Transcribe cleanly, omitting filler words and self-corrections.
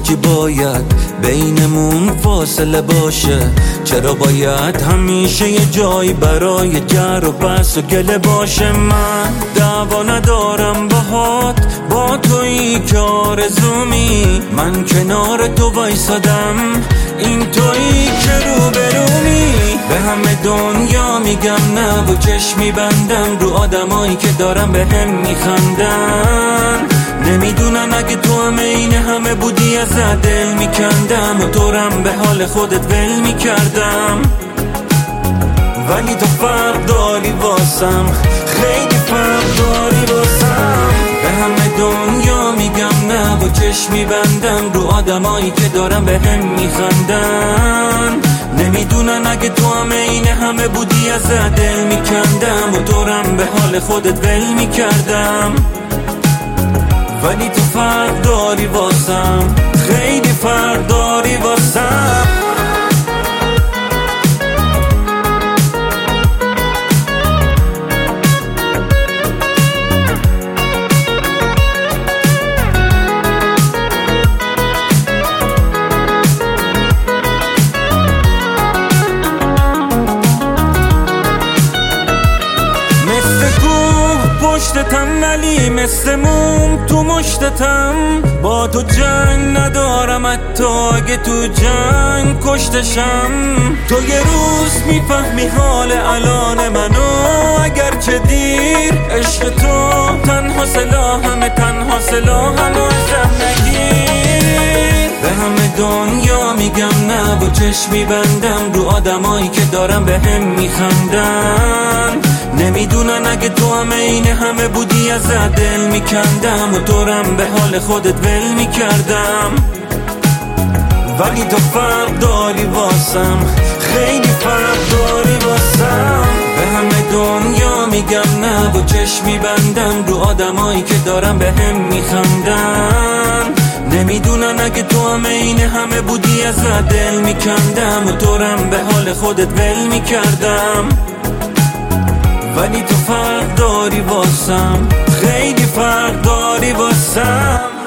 چی باید بینمون فاصله باشه؟ چرا باید همیشه یه جایی برای جر و بحث و گله باشه؟ من دعوا ندارم باهات، با تویی که آرزومی، من کنار تو وایسادم، این تویی که روبرومی. به همه دنیا میگم نه و چشمی بندم رو آدمایی که دارم به هم میخندن، نمیدونن اگه تو هم این همه بودی ازت دل میکندم و تورم به حال خودت ول میکردم. ولی تو فرق داری واسم، خیلی فرق داری واسم. به همه دنیا میگم نه و چشمی بندم رو آدمایی که دارم به هم میخندن، نمیدونن اگه تو هم این همه بودی ازت دل میکندم و تورم به حال خودت ول میکردم. ولی تو فرق داری واسم، خیلی فرق داری واسم. پشتتم ولی مثل موم تو مشتتم، با تو جنگ ندارم حتی اگه تو جنگ کشتشم. تو یه روز میفهمی حال الان منو، اگرچه دیر. عشق تو تنها سلاحمه، تنها سلاحمو ازم نگیر. به همه دنیا میگم نه و چشمی بندم رو آدمایی که دارم به هم میخندن، نمیدونن اگه تو هم این همه بودی ازت دل میکندم و تورم به حال خودت ول میکردم. ولی تو فرق داری واسم، خیلی فرق داری واسم. به همه دنیا میگم نه و چشمی بندم رو آدمایی که دارم به هم میخندن، نمیدونن اگه تو هم این همه بودی ازت دل میکندم و تورم به حال خودت ول میکردم. ولی تو فرق داری واسم، خیلی فرق داری واسم.